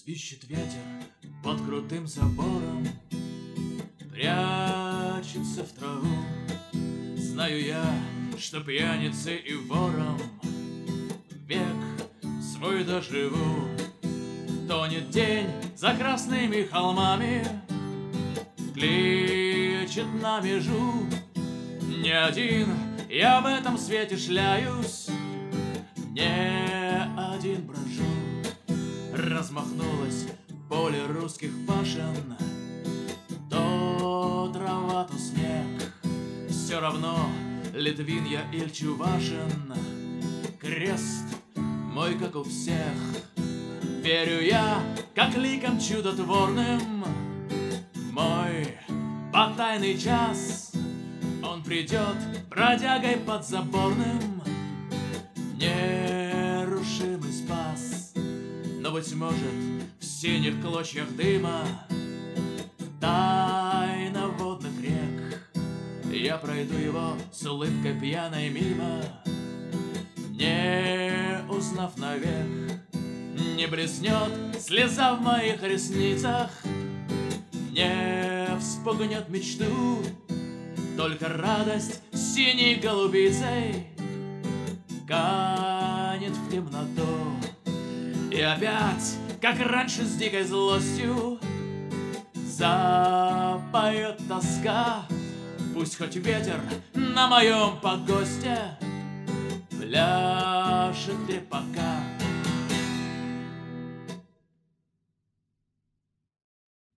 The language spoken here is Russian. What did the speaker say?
Свищет ветер под крутым забором, прячется в траву. Знаю я, что пьянице и вором век свой доживу. Тонет день за красными холмами, кличет на межу. Не один я в этом свете шляюсь, не один брожу. Размахнулось поле русских пашен, то трава, то снег. Все равно литвин я иль чувашин, крест мой, как у всех. Верю я, как ликом чудотворным, мой потайный час. Он придет бродягой подзаборным, нерушимый спас. Но, быть может, в синих клочьях дыма тайна водных рек я пройду его с улыбкой пьяной мимо, не узнав навек. Не блеснет слеза в моих ресницах, не вспугнет мечту, только радость синей голубицей канет в темноту. И опять, как раньше с дикой злостью, запоет тоска. Пусть хоть ветер на моем погосте пляшет трепака.